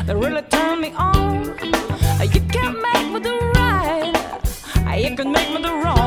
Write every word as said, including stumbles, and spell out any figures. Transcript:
that really turn me on. You can't make me do right, you can make me do wrong.